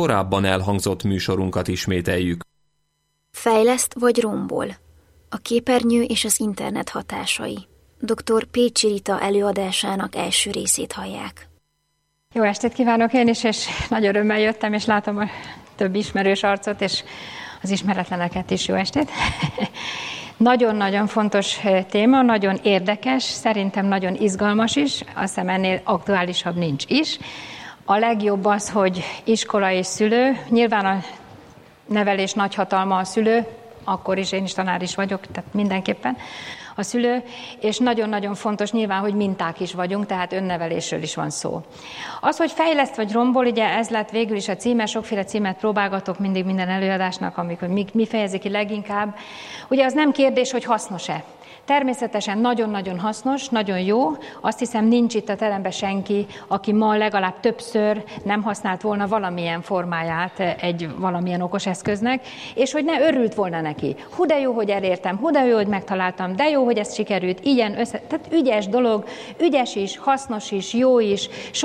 korábban elhangzott műsorunkat ismételjük. Fejleszt vagy rombol? A képernyő és az internet hatásai. Dr. Pécsi Rita előadásának első részét hallják. Jó estét kívánok én is, és nagy örömmel jöttem, és látom a több ismerős arcot, és az ismeretleneket is. Jó estét! Nagyon-nagyon fontos téma, nagyon érdekes, szerintem nagyon izgalmas is, azt hiszem ennél aktuálisabb nincs is. A legjobb az, hogy iskola és szülő, nyilván a nevelés nagy hatalma a szülő, akkor is én is tanár is vagyok, tehát mindenképpen a szülő, és nagyon-nagyon fontos nyilván, hogy minták is vagyunk, tehát önnevelésről is van szó. Az, hogy fejleszt vagy rombol, ugye ez lett végül is a címe, sokféle címet próbálgatok mindig minden előadásnak, amikor mi fejezi ki leginkább. Ugye az nem kérdés, hogy hasznos-e. Természetesen nagyon-nagyon hasznos, nagyon jó. Azt hiszem, nincs itt a teremben senki, aki ma legalább többször nem használt volna valamilyen formáját egy valamilyen okos eszköznek, és hogy ne örült volna neki. Hú, de jó, hogy elértem, hú, de jó, hogy megtaláltam, de jó, hogy ez sikerült, tehát ügyes dolog, ügyes is, hasznos is, jó is,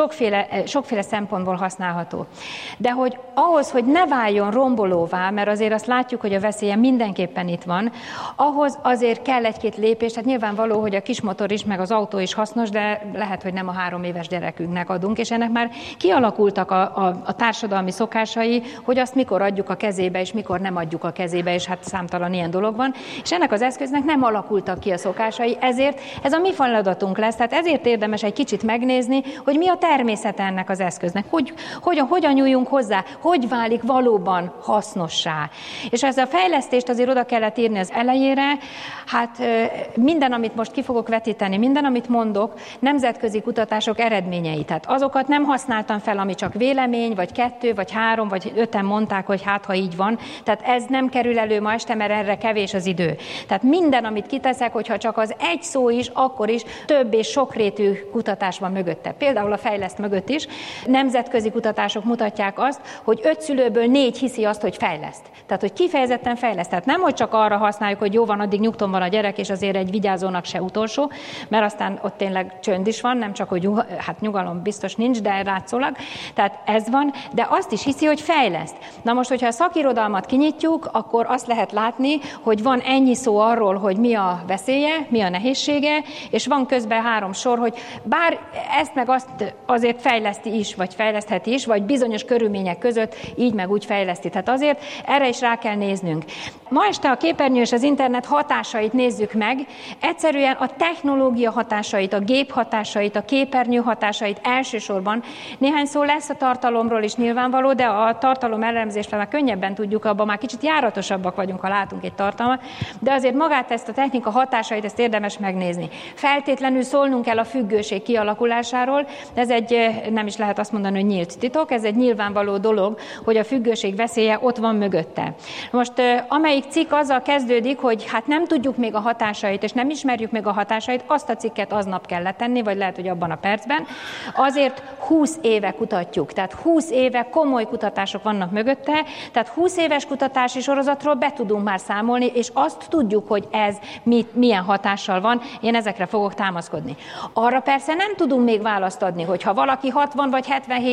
sokféle szempontból használható. De hogy ahhoz, hogy ne váljon rombolóvá, mert azért azt látjuk, hogy a veszélye mindenképpen itt van, ahhoz azért kell egy-két lépés, tehát nyilvánvaló, hogy a kismotor is, meg az autó is hasznos, de lehet, hogy nem a 3 éves gyerekünknek adunk, és ennek már kialakultak a társadalmi szokásai, hogy azt mikor adjuk a kezébe, és mikor nem adjuk a kezébe, és hát számtalan ilyen dolog van, és ennek az eszköznek nem alakultak ki a szokásai, ezért ez a mi feladatunk lesz, tehát ezért érdemes egy kicsit megnézni, hogy mi a természete ennek az eszköznek, hogyan nyúljunk hozzá, hogy válik valóban hasznossá. És ez a fejlesztést azért oda kellett írni az elejére, hát minden, amit most ki fogok vetíteni, minden, amit mondok, nemzetközi kutatások eredményei. Tehát azokat nem használtam fel, ami csak vélemény, vagy 2, vagy 3, vagy 5-en mondták, hogy hát, ha így van. Tehát ez nem kerül elő ma este, mert erre kevés az idő. Tehát minden, amit kiteszek, hogyha csak az egy szó is, akkor is több és sokrétű kutatás van mögötte. Például a fejleszt mögött is. Nemzetközi kutatások mutatják azt, hogy 5 szülőből 4 hiszi azt, hogy fejleszt. Tehát, hogy kifejezetten fejleszt. Tehát nem, hogy csak arra használjuk, hogy jó van, addig nyugton van a gyerek, és azért egy vigyázónak se utolsó, mert aztán ott tényleg csönd is van, nem csak, hogy hát nyugalom biztos nincs, de látszólag. Tehát ez van, de azt is hiszi, hogy fejleszt. Na most, hogyha a szakirodalmat kinyitjuk, akkor azt lehet látni, hogy van ennyi szó arról, hogy mi a veszélye, mi a nehézsége, és van közben 3 sor, hogy bár ezt meg azt azért fejleszti is, vagy fejlesztheti is, vagy bizonyos körülmények között így meg úgy fejleszti. Tehát azért erre is rá kell néznünk. Ma este a képernyő és az internet hatásait nézzük meg. Egyszerűen a technológia hatásait, a gép hatásait, a képernyő hatásait elsősorban. Néhány szó lesz a tartalomról is nyilvánvaló, de a tartalom elemzésre már könnyebben tudjuk, abban már kicsit járatosabbak vagyunk, ha látunk egy tartalmat, de azért magát ezt a technika hatásait, ezt érdemes megnézni. Feltétlenül szólnunk kell a függőség kialakulásáról, ez nem is lehet azt mondani, hogy nyílt titok, ez egy nyilvánvaló dolog, hogy a függőség veszélye ott van mögötte. Most amelyik cikk azzal kezdődik, hogy hát nem tudjuk még a hatásait, és nem ismerjük meg a hatásait, azt a cikket aznap kell letenni, vagy lehet, hogy abban a percben. Azért 20 éve kutatjuk, tehát 20 éve komoly kutatások vannak mögötte, tehát 20 éves kutatási sorozatról be tudunk már számolni, és azt tudjuk, hogy ez milyen hatással van, én ezekre fogok támaszkodni. Arra persze nem tudunk még választ adni, hogy ha valaki 60 vagy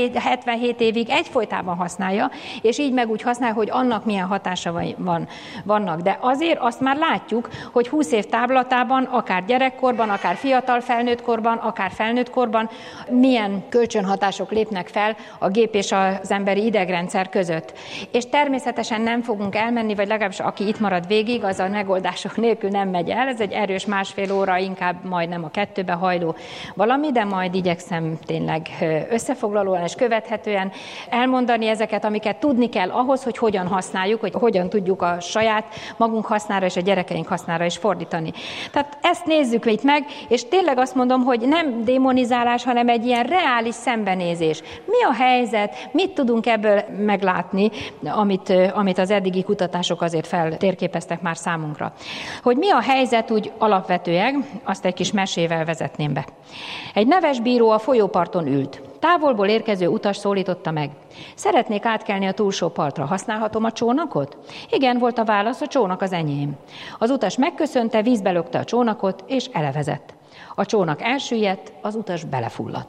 77 évig egyfolytában használja, és így meg úgy használja, hogy annak milyen hatása vannak. De azért azt már látjuk, hogy 20 év távlatában, akár gyerekkorban, akár fiatal felnőttkorban, akár felnőttkorban milyen kölcsönhatások lépnek fel a gép és az emberi idegrendszer között. És természetesen nem fogunk elmenni, vagy legalábbis aki itt marad végig, az a megoldások nélkül nem megy el. Ez egy erős 1,5 óra, inkább majdnem a 2-be hajló valami, de majd igyekszem tényleg összefoglalóan és követhetően elmondani ezeket, amiket tudni kell ahhoz, hogy hogyan használjuk, hogy hogyan tudjuk a saját magunk hasznára és a gyerekeink hasznára is fordítani. Tehát ezt nézzük itt meg, és tényleg azt mondom, hogy nem démonizálás, hanem egy ilyen reális szembenézés. Mi a helyzet, mit tudunk ebből meglátni, amit az eddigi kutatások azért feltérképeztek már számunkra. Hogy mi a helyzet úgy alapvetően, azt egy kis mesével vezetném be. Egy neves bíró a folyóparton ült. Távolból érkező utas szólította meg. Szeretnék átkelni a túlsó partra. Használhatom a csónakot? Igen, volt a válasz, a csónak az enyém. Az utas megköszönte, vízbe lökte a csónakot, és elevezett. A csónak elsüllyedt, az utas belefulladt.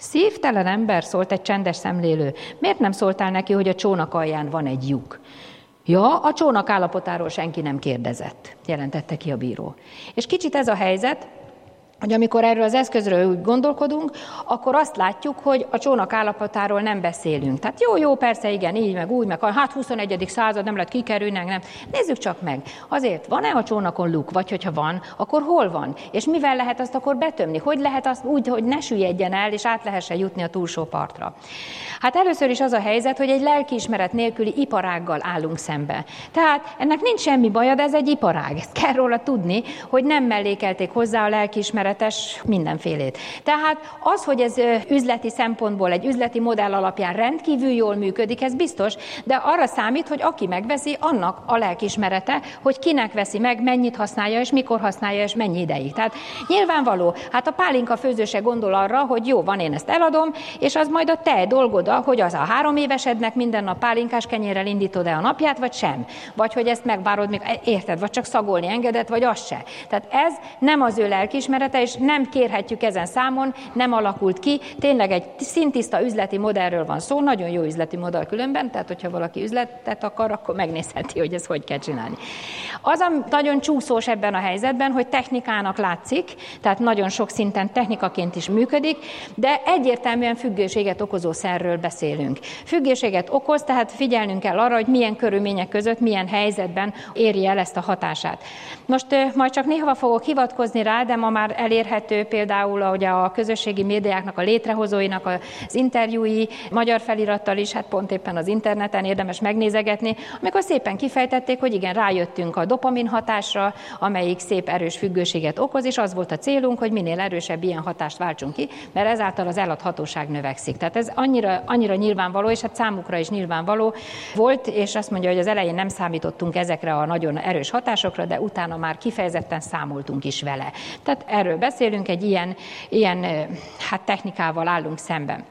Szívtelen ember, szólt egy csendes szemlélő. Miért nem szóltál neki, hogy a csónak alján van egy lyuk? Ja, a csónak állapotáról senki nem kérdezett, jelentette ki a bíró. És kicsit ez a helyzet, hogy amikor erről az eszközről úgy gondolkodunk, akkor azt látjuk, hogy a csónak állapotáról nem beszélünk. Tehát jó, persze, igen, így, meg úgy, meg hát 21. század, nem lehet kikerülni, nem. Nézzük csak meg. Azért van-e a csónakon luk, vagy hogyha van, akkor hol van? És mivel lehet azt akkor betömni? Hogy lehet azt úgy, hogy ne süllyedjen el, és át lehessen jutni a túlsó partra? Hát először is az a helyzet, hogy egy lelkiismeret nélküli iparággal állunk szembe. Tehát ennek nincs semmi baja, de ez egy iparág. Ezt kell róla tudni, hogy nem mellékelték hozzá a lelkiismeretes mindenfélét. Tehát az, hogy ez üzleti szempontból, egy üzleti modell alapján rendkívül jól működik, ez biztos, de arra számít, hogy aki megveszi, annak a lelkiismerete, hogy kinek veszi meg, mennyit használja, és mikor használja, és mennyi ideig. Tehát nyilvánvaló, hát a pálinka főzőse gondol arra, hogy jó, van, én ezt eladom, és az majd a te dolgod, hogy az a 3 évesednek minden nap pálinkás kenyérrel indítod-e a napját, vagy sem. Vagy hogy ezt megvárod, még érted, vagy csak szagolni engedett, vagy az se. Tehát ez nem az ő lelkiismerete, és nem kérhetjük ezen számon, nem alakult ki. Tényleg egy szintiszta üzleti modellről van szó, nagyon jó üzleti modell különben, tehát hogyha valaki üzletet akar, akkor megnézheti, hogy ezt hogy kell csinálni. Az a nagyon csúszós ebben a helyzetben, hogy technikának látszik, tehát nagyon sok szinten technikaként is működik, de egyértelműen függőséget okozó szerről beszélünk. Függőséget okoz, tehát figyelnünk kell arra, hogy milyen körülmények között, milyen helyzetben éri el ezt a hatását. Most majd csak néha fogok hivatkozni rá, de ma már elérhető például ugye a közösségi médiáknak, a létrehozóinak az interjúi, magyar felirattal is, hát pont éppen az interneten érdemes megnézegetni, amikor szépen kifejtették, hogy igen, rájöttünk a dopamin hatásra, amelyik szép erős függőséget okoz, és az volt a célunk, hogy minél erősebb ilyen hatást váltsunk ki, mert ezáltal az eladhatóság növekszik. Tehát ez annyira nyilvánvaló, és hát számukra is nyilvánvaló volt, és azt mondja, hogy az elején nem számítottunk ezekre a nagyon erős hatásokra, de utána már kifejezetten számoltunk is vele. Tehát erről beszélünk, egy ilyen technikával állunk szemben.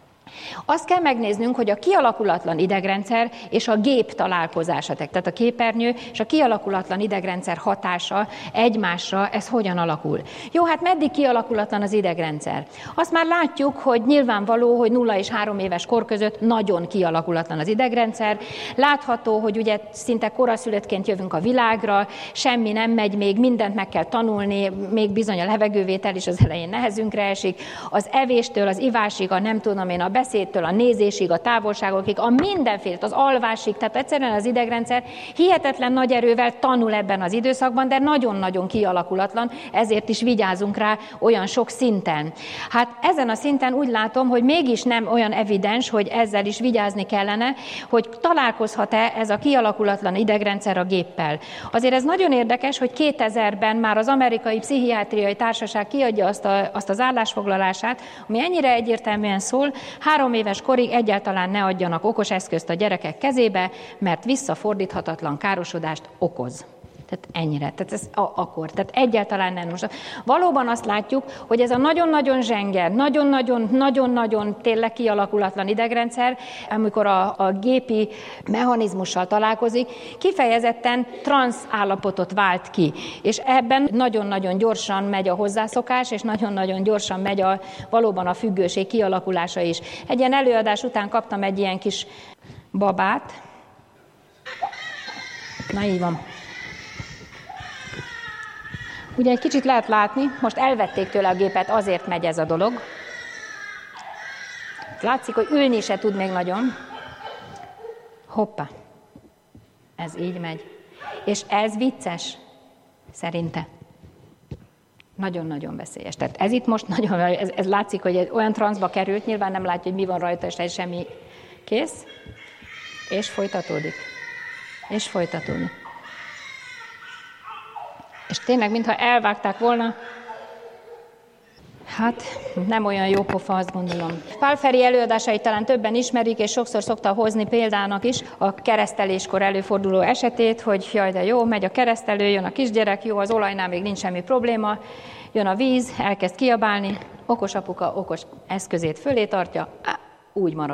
Azt kell megnéznünk, hogy a kialakulatlan idegrendszer és a gép találkozása, tehát a képernyő és a kialakulatlan idegrendszer hatása egymásra, ez hogyan alakul. Jó, hát meddig kialakulatlan az idegrendszer? Azt már látjuk, hogy nyilvánvaló, hogy 0 és 3 éves kor között nagyon kialakulatlan az idegrendszer. Látható, hogy ugye szinte koraszülöttként jövünk a világra, semmi nem megy még, mindent meg kell tanulni, még bizony a levegővétel is az elején nehezünkre esik. Az evéstől, az ivásig, a nem tudom én, a beszédtől, a nézésig, a távolságokig, a mindenfélét, az alvásig, tehát egyszerűen az idegrendszer hihetetlen nagy erővel tanul ebben az időszakban, de nagyon-nagyon kialakulatlan, ezért is vigyázunk rá olyan sok szinten. Hát ezen a szinten úgy látom, hogy mégis nem olyan evidens, hogy ezzel is vigyázni kellene, hogy találkozhat-e ez a kialakulatlan idegrendszer a géppel. Azért ez nagyon érdekes, hogy 2000-ben már az Amerikai Pszichiátriai Társaság kiadja azt az állásfoglalását, ami ennyire egyértelműen szól, 3 éves korig egyáltalán ne adjanak okos eszközt a gyerekek kezébe, mert visszafordíthatatlan károsodást okoz. Tehát ennyire, tehát ez akkor, tehát egyáltalán nem. Most valóban azt látjuk, hogy ez a nagyon-nagyon zsenger, nagyon-nagyon tényleg kialakulatlan idegrendszer, amikor a gépi mechanizmussal találkozik, kifejezetten transz állapotot vált ki. És ebben nagyon-nagyon gyorsan megy a hozzászokás, és nagyon-nagyon gyorsan megy valóban a függőség kialakulása is. Egy ilyen előadás után kaptam egy ilyen kis babát. Na így van. Ugye egy kicsit lehet látni, most elvették tőle a gépet, azért megy ez a dolog. Látszik, hogy ülni se tud még nagyon. Hoppá, ez így megy. És ez vicces, szerinte. Nagyon-nagyon veszélyes. Tehát ez itt most nagyon, ez látszik, hogy olyan transzba került, nyilván nem látja, hogy mi van rajta, és semmi kész. És folytatódik. És folytatódik. És tényleg, mintha elvágták volna, hát nem olyan jó pofa, azt gondolom. Pál Feri előadásait talán többen ismerik, és sokszor szokta hozni példának is a kereszteléskor előforduló esetét, hogy jaj, de jó, megy a keresztelő, jön a kisgyerek, jó, az olajnál még nincs semmi probléma, jön a víz, elkezd kiabálni, okos apuka okos eszközét fölé tartja, úgy marad.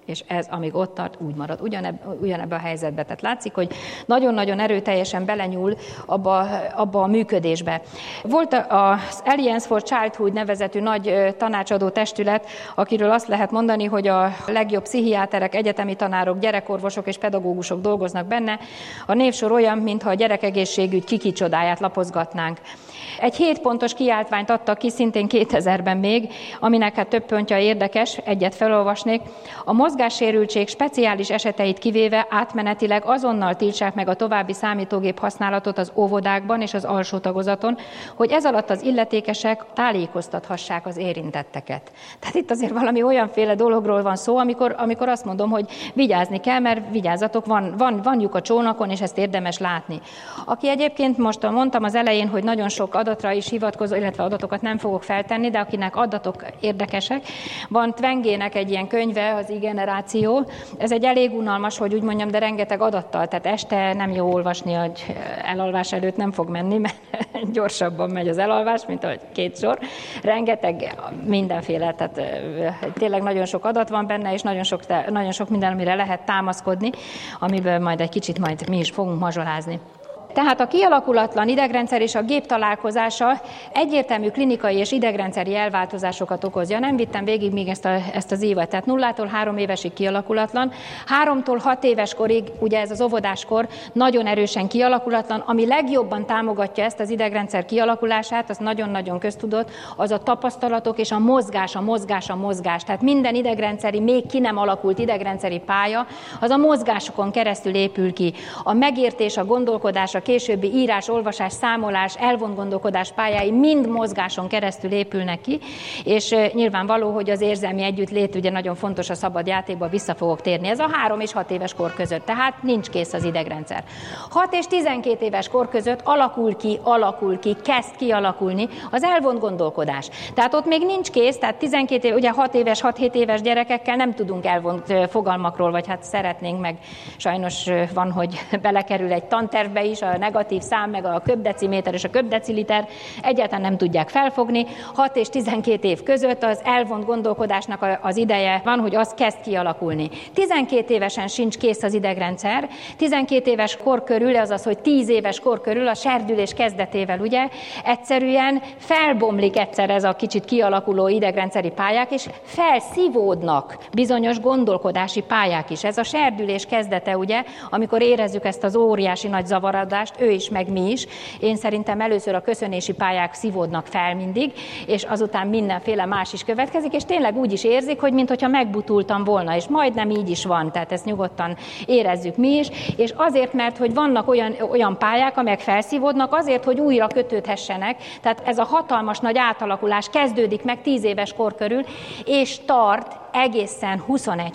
és ez, amíg ott tart, úgy marad ugyanebben a helyzetben. Tehát látszik, hogy nagyon-nagyon erőteljesen belenyúl abba a működésbe. Volt az Alliance for Childhood nevezetű nagy tanácsadó testület, akiről azt lehet mondani, hogy a legjobb pszichiáterek, egyetemi tanárok, gyerekorvosok és pedagógusok dolgoznak benne. A névsor olyan, mintha a gyerekegészségügy kiki-csodáját lapozgatnánk. Egy 7 pontos kiáltványt adtak ki, szintén 2000-ben még, aminek hát több pontja érdekes, egyet felolvasnék. A mozgássérültség speciális eseteit kivéve átmenetileg azonnal tiltsák meg a további számítógép használatot az óvodákban és az alsó tagozaton, hogy ez alatt az illetékesek tájékoztathassák az érintetteket. Tehát itt azért valami olyanféle dologról van szó, amikor azt mondom, hogy vigyázni kell, mert vigyázzatok, van lyuk a csónakon, és ezt érdemes látni. Aki egyébként most mondtam az elején, hogy nagyon sok adatra is hivatkozó, illetve adatokat nem fogok feltenni, de akinek adatok érdekesek. Van Twengének egy ilyen könyve, az iGeneráció. Ez egy elég unalmas, hogy úgy mondjam, de rengeteg adattal. Tehát este nem jó olvasni, hogy elalvás előtt nem fog menni, mert gyorsabban megy az elalvás, mint ahogy 2 sor. Rengeteg mindenféle, tehát tényleg nagyon sok adat van benne, és nagyon sok minden, amire lehet támaszkodni, amiből majd egy kicsit mi is fogunk mazsolázni. Tehát a kialakulatlan idegrendszer és a gép találkozása egyértelmű klinikai és idegrendszeri elváltozásokat okozja. Nem vittem végig még ezt az évet, tehát 0-tól 3 évesig kialakulatlan, 3-tól 6 éves korig, ugye ez az óvodáskor, nagyon erősen kialakulatlan, ami legjobban támogatja ezt az idegrendszer kialakulását, az nagyon-nagyon köztudott, az a tapasztalatok és a mozgás. Tehát minden idegrendszeri, még ki nem alakult idegrendszeri pálya, az a mozgásokon keresztül épül ki. A megértés, a gondolkodás, a későbbi írás, olvasás, számolás, elvont gondolkodás pályái mind mozgáson keresztül épülnek ki, és nyilvánvaló, hogy az érzelmi együttlét ugye nagyon fontos a szabad játékban, vissza fogok térni. Ez a 3 és 6 éves kor között, tehát nincs kész az idegrendszer. 6 és 12 éves kor között alakul ki, kezd kialakulni az elvont gondolkodás. Tehát ott még nincs kész, tehát 12 év, ugye 6-7 éves gyerekekkel nem tudunk elvont fogalmakról, vagy hát szeretnénk, meg sajnos van, hogy belekerül egy tantervbe is, a negatív szám, meg a köbdeciméter és a köbdeciliter egyáltalán nem tudják felfogni. 6 és 12 év között az elvont gondolkodásnak az ideje van, hogy az kezd kialakulni. 12 évesen sincs kész az idegrendszer, 12 éves kor körül, azaz, hogy 10 éves kor körül a serdülés kezdetével, ugye, egyszerűen felbomlik egyszer ez a kicsit kialakuló idegrendszeri pályák, és felszívódnak bizonyos gondolkodási pályák is. Ez a serdülés kezdete, ugye, amikor érezzük ezt az óriási nagy zavaradást, ő is, meg mi is. Én szerintem először a köszönési pályák szívódnak fel mindig, és azután mindenféle más is következik, és tényleg úgy is érzik, hogy mintha megbutultam volna, és majdnem így is van, tehát ezt nyugodtan érezzük mi is, és azért, mert hogy vannak olyan pályák, amelyek felszívódnak, azért, hogy újra kötődhessenek, tehát ez a hatalmas nagy átalakulás kezdődik meg 10 éves kor körül, és tart egészen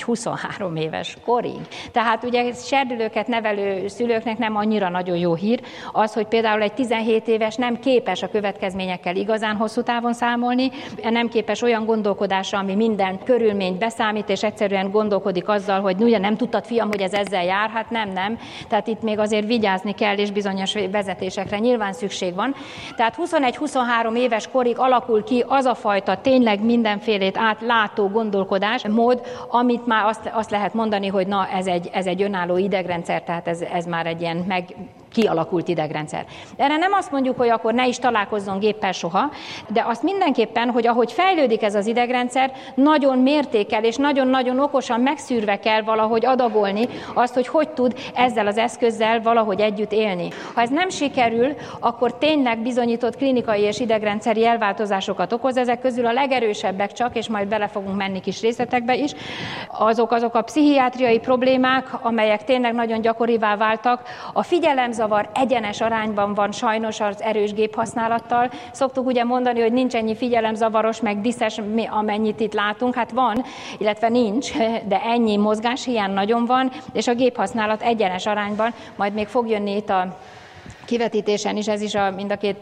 21-23 éves korig. Tehát ugye serdülőket nevelő szülőknek nem annyira nagyon jó hír az, hogy például egy 17 éves nem képes a következményekkel igazán hosszú távon számolni, nem képes olyan gondolkodásra, ami minden körülményt beszámít, és egyszerűen gondolkodik azzal, hogy ugye nem tudtad, fiam, hogy ez ezzel jár, hát nem. Tehát itt még azért vigyázni kell, és bizonyos vezetésekre nyilván szükség van. Tehát 21-23 éves korig alakul ki az a fajta tényleg mindenfélét átlátó gondolkodás, mód, amit már azt lehet mondani, hogy na, ez egy önálló idegrendszer, tehát ez már egy ilyen kialakult idegrendszer. Erre nem azt mondjuk, hogy akkor ne is találkozzon géppel soha, de azt mindenképpen, hogy ahogy fejlődik ez az idegrendszer, nagyon mértékkel és nagyon-nagyon okosan megszűrve kell valahogy adagolni azt, hogy tud ezzel az eszközzel valahogy együtt élni. Ha ez nem sikerül, akkor tényleg bizonyított klinikai és idegrendszeri elváltozásokat okoz. Ezek közül a legerősebbek csak, és majd bele fogunk menni kis részletekbe is, azok a pszichiátriai problémák, amelyek tényleg nagyon gyakorivá váltak. A figyelemzavar egyenes arányban van sajnos az erős géphasználattal. Szoktuk ugye mondani, hogy nincs ennyi figyelemzavaros, meg diszes, amennyit itt látunk. Hát van, illetve nincs, de ennyi mozgáshiány nagyon van, és a géphasználat egyenes arányban, majd még fog jönni itt a kivetítésen is, ez is mind a két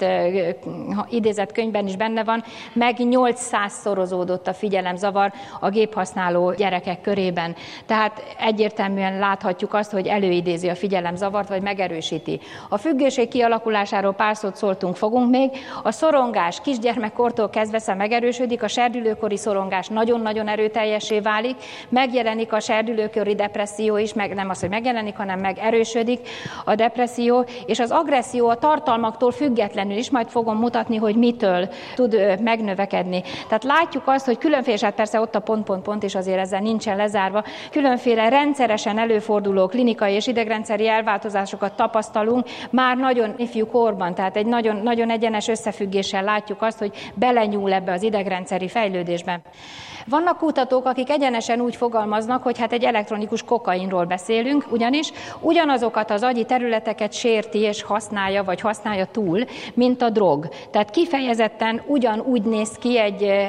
idézett könyvben is benne van, meg 800-szorozódott a figyelemzavar a géphasználó gyerekek körében. Tehát egyértelműen láthatjuk azt, hogy előidézi a figyelemzavart, vagy megerősíti. A függőség kialakulásáról pár szót szóltunk, fogunk még. A szorongás kisgyermekkortól kezdve megerősödik, a serdülőkori szorongás nagyon-nagyon erőteljessé válik, megjelenik a serdülőkori depresszió is, meg nem az, hogy megjelenik, hanem megerősödik a depresszió, és az agresszió a tartalmaktól függetlenül is, majd fogom mutatni, hogy mitől tud megnövekedni. Tehát látjuk azt, hogy különféle, hát persze ott a pont, és azért ezzel nincsen lezárva, különféle rendszeresen előforduló klinikai és idegrendszeri elváltozásokat tapasztalunk már nagyon ifjú korban, tehát egy nagyon, nagyon egyenes összefüggéssel látjuk azt, hogy belenyúl ebbe az idegrendszeri fejlődésbe. Vannak kutatók, akik egyenesen úgy fogalmaznak, hogy hát egy elektronikus kokainról beszélünk, ugyanis ugyanazokat az agyi területeket sérti és használja, vagy használja túl, mint a drog. Tehát kifejezetten ugyanúgy néz ki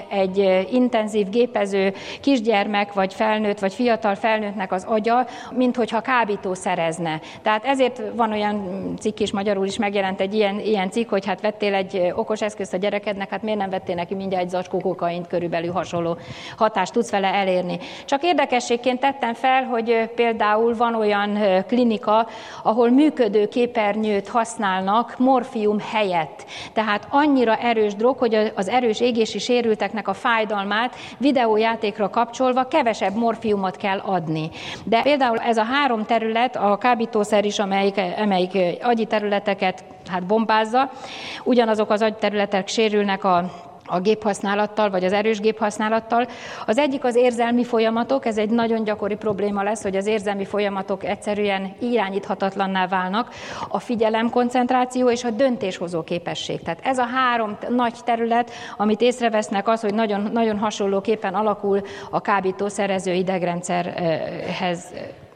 egy intenzív gépező kisgyermek, vagy felnőtt, vagy fiatal felnőttnek az agya, mint hogyha kábítószerezne. Tehát ezért van olyan cikk is, magyarul is megjelent egy ilyen cikk, hogy hát vettél egy okos eszközt a gyerekednek, hát miért nem vettél neki mindjárt egy zacskó kokaint, körülbelül hasonló hatást tudsz vele elérni. Csak érdekességként tettem fel, hogy például van olyan klinika, ahol működő képernyőt használnak morfium helyett. Tehát annyira erős drog, hogy az erős égési sérülteknek a fájdalmát videójátékra kapcsolva kevesebb morfiumot kell adni. De például ez a 3 terület, a kábítószer is, amelyik agyi területeket bombázza, ugyanazok az agyterületek sérülnek a géphasználattal, vagy az erős géphasználattal. Az egyik az érzelmi folyamatok, ez egy nagyon gyakori probléma lesz, hogy az érzelmi folyamatok egyszerűen irányíthatatlanná válnak, a figyelemkoncentráció és a döntéshozó képesség. Tehát ez a 3 nagy terület, amit észrevesznek, az, hogy nagyon, nagyon hasonlóképpen alakul a kábítószerező idegrendszerhez.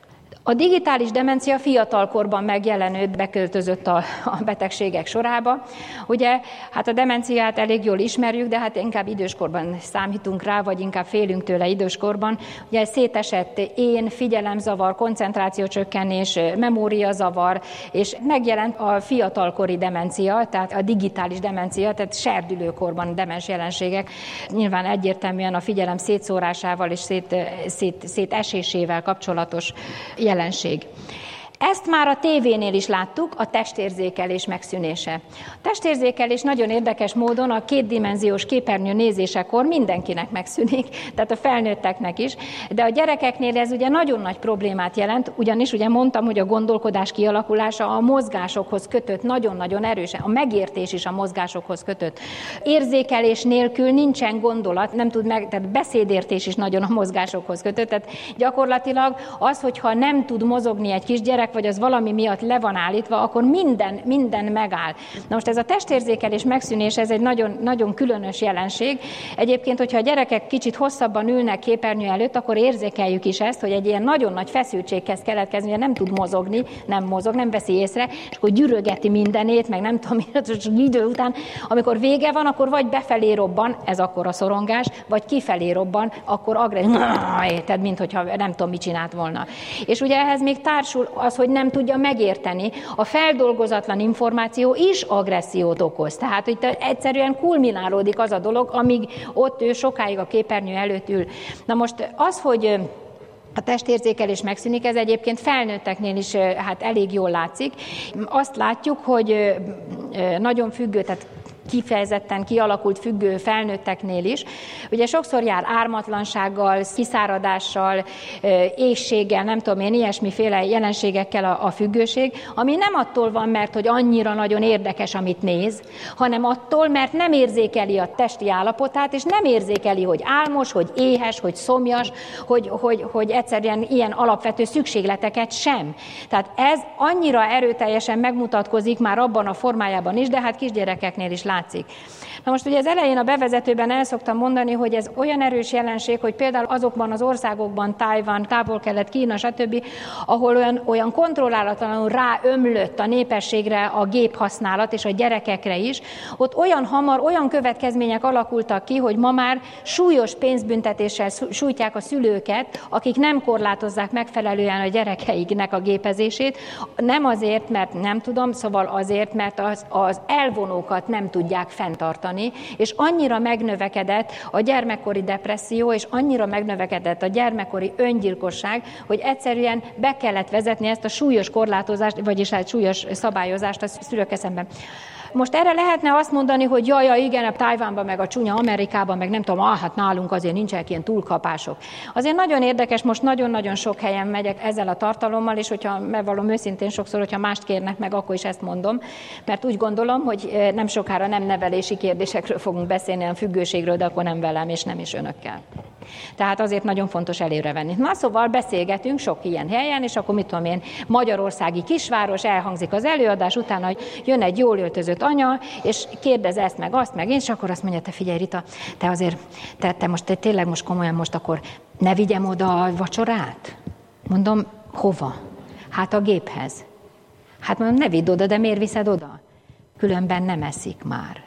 A digitális demencia fiatalkorban megjelenőt beköltözött a betegségek sorába. Ugye, hát a demenciát elég jól ismerjük, de hát inkább időskorban számítunk rá, vagy inkább félünk tőle időskorban. Ugye szétesett figyelemzavar, koncentrációcsökkenés, memóriazavar, és megjelent a fiatalkori demencia, tehát a digitális demencia, tehát serdülőkorban demens jelenségek. Nyilván egyértelműen a figyelem szétszórásával és szétesésével kapcsolatos jelenség. Ezt már a tévénél is láttuk, a testérzékelés megszűnése. A testérzékelés nagyon érdekes módon a kétdimenziós képernyő nézésekor mindenkinek megszűnik, tehát a felnőtteknek is, de a gyerekeknél ez ugye nagyon nagy problémát jelent, ugyanis ugye mondtam, hogy a gondolkodás kialakulása a mozgásokhoz kötött, nagyon-nagyon erősen, a megértés is a mozgásokhoz kötött. Érzékelés nélkül nincsen gondolat, nem tud tehát beszédértés is nagyon a mozgásokhoz kötött, tehát gyakorlatilag az, hogyha nem tud mozogni egy kisgyerek, vagy az valami miatt le van állítva, akkor minden megáll. Na most ez a testérzékelés megszűnése, ez egy nagyon, nagyon különös jelenség. Egyébként, hogyha a gyerekek kicsit hosszabban ülnek képernyő előtt, akkor érzékeljük is ezt, hogy egy ilyen nagyon nagy feszültség kezd keletkezni, hogy nem tud mozogni, nem mozog, nem veszi észre, és akkor gyűrögeti mindenét, meg nem tudom, idő után, amikor vége van, akkor vagy befelé robban, ez akkor a szorongás, vagy kifelé robban, akkor tehát minthogyha nem tudom, mit csinált volna. És ugye ehhez még társul az, hogy nem tudja megérteni. A feldolgozatlan információ is agressziót okoz. Tehát, hogy egyszerűen kulminálódik az a dolog, amíg ott ő sokáig a képernyő előtt ül. Na most az, hogy a testérzékelés megszűnik, ez egyébként felnőtteknél is elég jól látszik. Azt látjuk, hogy nagyon függő, tehát kifejezetten kialakult függő felnőtteknél is. Ugye sokszor jár ármatlansággal, kiszáradással, éhséggel, nem tudom én, ilyesmiféle jelenségekkel a függőség, ami nem attól van, mert hogy annyira nagyon érdekes, amit néz, hanem attól, mert nem érzékeli a testi állapotát, és nem érzékeli, hogy álmos, hogy éhes, hogy szomjas, hogy egyszerűen ilyen alapvető szükségleteket sem. Tehát ez annyira erőteljesen megmutatkozik már abban a formájában is, de hát kisgyerekeknél is látszik. Na most ugye az elején a bevezetőben el szoktam mondani, hogy ez olyan erős jelenség, hogy például azokban az országokban, Tajvan, Távol-Kelet, Kína, stb., ahol olyan kontrollálatlanul ráömlött a népességre a géphasználat és a gyerekekre is, ott olyan hamar, olyan következmények alakultak ki, hogy ma már súlyos pénzbüntetéssel sújtják a szülőket, akik nem korlátozzák megfelelően a gyerekeiknek a gépezését, nem azért, mert nem tudom, szóval azért, mert az elvonókat nem tudják fenntartani, és annyira megnövekedett a gyermekkori depresszió, és annyira megnövekedett a gyermekkori öngyilkosság, hogy egyszerűen be kellett vezetni ezt a súlyos korlátozást, vagyis egy súlyos szabályozást a szülők szemben. Most erre lehetne azt mondani, hogy jaj, igen, a Tajvánban, meg a csúnya Amerikában, meg nem tudom, hát nálunk azért nincsenek ilyen túlkapások. Azért nagyon érdekes, most nagyon-nagyon sok helyen megyek ezzel a tartalommal, és hogyha megvallom őszintén sokszor, hogyha mást kérnek meg, akkor is ezt mondom, mert úgy gondolom, hogy nem sokára nem nevelési kérdésekről fogunk beszélni, hanem függőségről, de akkor nem velem, és nem is önökkel. Tehát azért nagyon fontos előre venni. Na szóval beszélgetünk sok ilyen helyen, és akkor mit tudom én, magyarországi kisváros, elhangzik az előadás, utána jön egy jól öltözött anya, és kérdez ezt meg azt meg én, és akkor azt mondja, te figyelj Rita, te azért, te most tényleg most komolyan most akkor ne vigyem oda a vacsorát? Mondom, hova? Hát a géphez. Hát mondom, ne vidd oda, de miért viszed oda? Különben nem eszik már.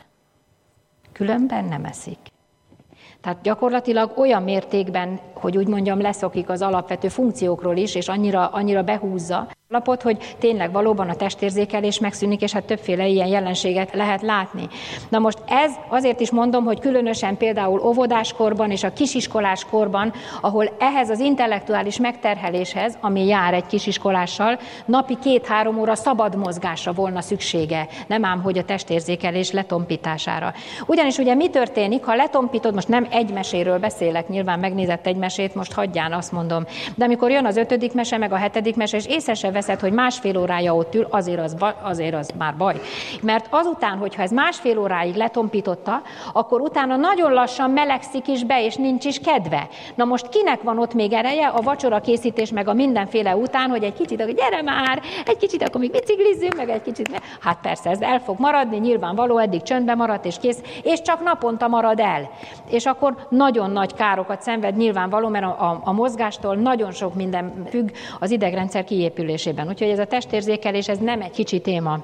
Különben nem eszik. Tehát gyakorlatilag olyan mértékben, hogy úgy mondjam, leszokik az alapvető funkciókról is, és annyira behúzza alapot, hogy tényleg valóban a testérzékelés megszűnik, és hát többféle ilyen jelenséget lehet látni. Na most ez azért is mondom, hogy különösen például óvodáskorban és a kisiskolás korban, ahol ehhez az intellektuális megterheléshez, ami jár egy kisiskolással, napi 2-3 óra szabad mozgásra volna szüksége, nem ám, hogy a testérzékelés letompítására. Ugyanis ugye mi történik, ha letompítod, most nem egy meséről beszélek, nyilván megnézett egy mesét, most hagyján, azt mondom, de amikor jön az 5. mese, meg a 7. mese, és észre se veszed, hogy 1,5 órája ott ül, azért az már baj. Mert azután, hogyha ez 1,5 óráig letompította, akkor utána nagyon lassan melegszik is be, és nincs is kedve. Na most kinek van ott még ereje a vacsora készítés, meg a mindenféle után, hogy egy kicsit, gyere már, egy kicsit, akkor még biciklizzünk, meg egy kicsit. Hát persze, ez el fog maradni, nyilvánvaló, eddig csöndbe maradt, és kész, és csak naponta marad el. És akkor nagyon nagy károkat szenved nyilvánvaló, mert a mozgástól nagyon sok minden függ az idegrendszer kiépülésében. Úgyhogy ez a testérzékelés, ez nem egy kicsi téma.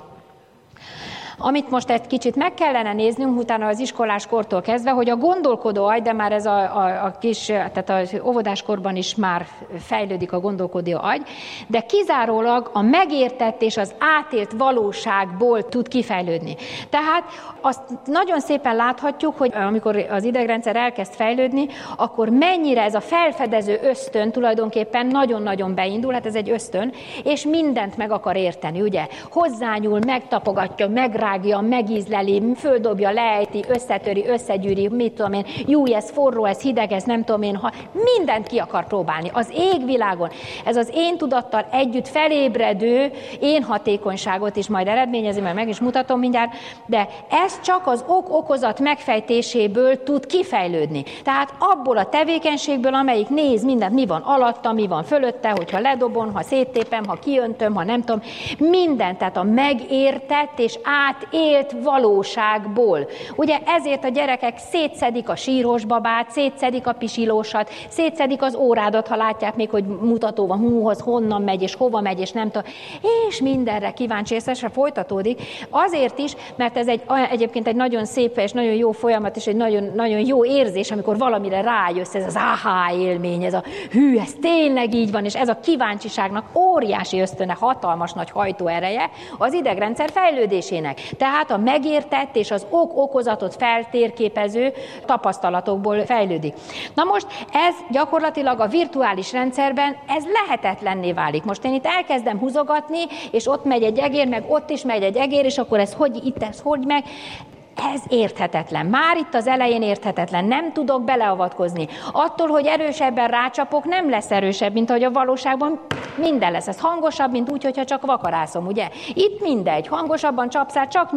Amit most egy kicsit meg kellene néznünk, utána az iskolás kortól kezdve, hogy a gondolkodó agy, de már ez a kis, tehát az óvodáskorban is már fejlődik a gondolkodó agy, de kizárólag a megértett és az átélt valóságból tud kifejlődni. Tehát azt nagyon szépen láthatjuk, hogy amikor az idegrendszer elkezd fejlődni, akkor mennyire ez a felfedező ösztön tulajdonképpen nagyon-nagyon beindul, hát ez egy ösztön, és mindent meg akar érteni, ugye? Hozzányúl, megtapogatja, megrágja, megízleli, földobja, leejti, összetöri, összegyűri, mit tudom én, jó, ez forró, ez hideg, ez nem tudom én, mindent ki akar próbálni. Az égvilágon. Ez az én tudattal együtt felébredő én hatékonyságot is majd eredményezi, mert meg is mutatom mindjárt, de ez csak az ok-okozat megfejtéséből tud kifejlődni. Tehát abból a tevékenységből, amelyik néz mindent, mi van alatta, mi van fölötte, hogyha ledobom, ha széttépem, ha kiöntöm, ha nem tudom, mindent, tehát a megértett és átélt valóságból. Ugye ezért a gyerekek szétszedik a síros babát, szétszedik a pisilósat, szétszedik az órádat, ha látják még, hogy mutató van, az honnan megy, és hova megy, és nem tudom, és mindenre kíváncsi, és ez se folytatódik. Azért is, mert ez egyébként egy nagyon szép és nagyon jó folyamat, és egy nagyon, nagyon jó érzés, amikor valamire rájössz, ez az áhá élmény, ez a hű, ez tényleg így van, és ez a kíváncsiságnak óriási ösztöne, hatalmas nagy hajtóereje az idegrendszer fejlődésének. Tehát a megértett és az ok-okozatot feltérképező tapasztalatokból fejlődik. Na most ez gyakorlatilag a virtuális rendszerben ez lehetetlenné válik. Most én itt elkezdem húzogatni, és ott megy egy egér, meg ott is megy egy egér, és akkor ez hogy meg? Ez érthetetlen. Már itt az elején érthetetlen. Nem tudok beleavatkozni. Attól, hogy erősebben rácsapok, nem lesz erősebb, mint ahogy a valóságban minden lesz. Ez hangosabb, mint úgy, hogyha csak vakarászom, ugye? Itt mindegy. Hangosabban csapszál, csak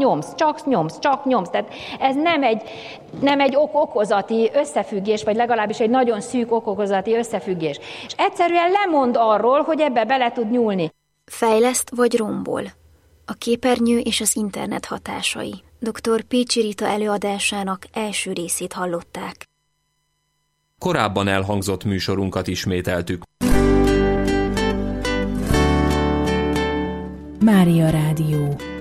nyomsz. Tehát ez nem egy ok-okozati összefüggés, vagy legalábbis egy nagyon szűk ok-okozati összefüggés. És egyszerűen lemond arról, hogy ebbe bele tud nyúlni. Fejleszt vagy rombol? A képernyő és az internet hatásai. Dr. Pécsi Rita előadásának első részét hallották. Korábban elhangzott műsorunkat ismételtük. Mária Rádió.